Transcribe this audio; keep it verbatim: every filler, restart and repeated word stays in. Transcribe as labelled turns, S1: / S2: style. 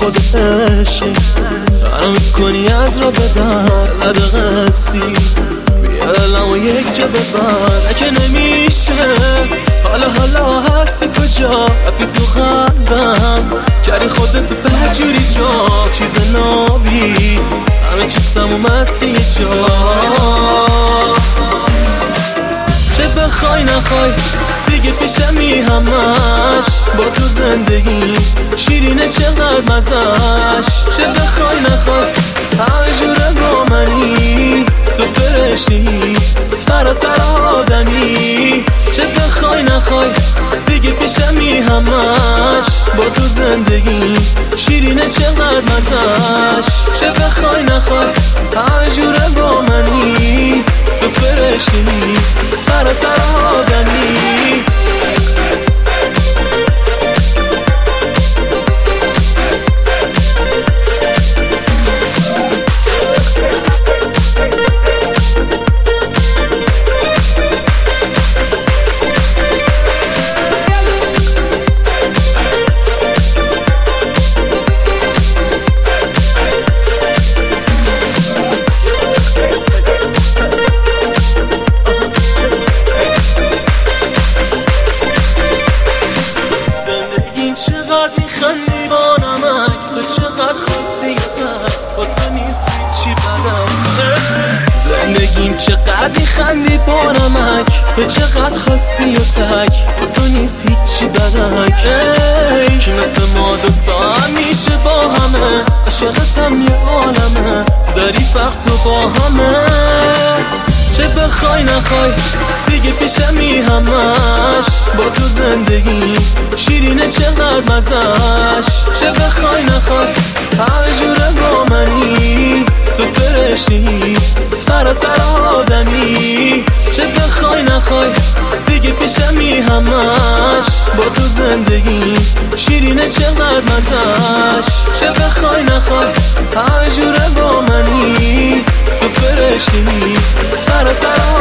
S1: خود عشقی منو میکنی از را بدر رد قصی بیالم و یک جا ببر اگه نمیشه حالا حالا هستی کجا رفی تو قلبم کردی خودت بجوری جا چیز نابی همه چیپسم و مستی جا چه بخوای نخوای دیگه پیشمی همش با تو زندگی شیرینه چقدر مزش چه بخوای نخوای همه جوره با منی تو فرشتی فراتر آدمی چه بخوای نخوای دیگه پیشمی همش با تو زندگی شیرینه چقدر مزش چه بخوای نخوای همه جوره با منی تو فرشتی فراتر آدمی میخندی با نمک تو چقدر خاصیتر با تو نیست چی بدم زندگیم چقدر میخندی با نمک تو چقدر خاصی و تک با تو نیست هیچی بدک ای که مثل ما دوتا همیشه با همه عاشقتم یه عالمه داری فرق تو با همه چه بخوای نخوای دیگه پیشمی همش با تو زندگی شیرینه چقدر مزش چه بخوای نخوای همه جوره با منی تو فرشتی فراتر آدمی چه بخوای نخوای دیگه پیشمی همش با تو زندگی شیرینه چقدر مزش چه بخوای نخوای همه جوره با منی تو فرشتی فراتر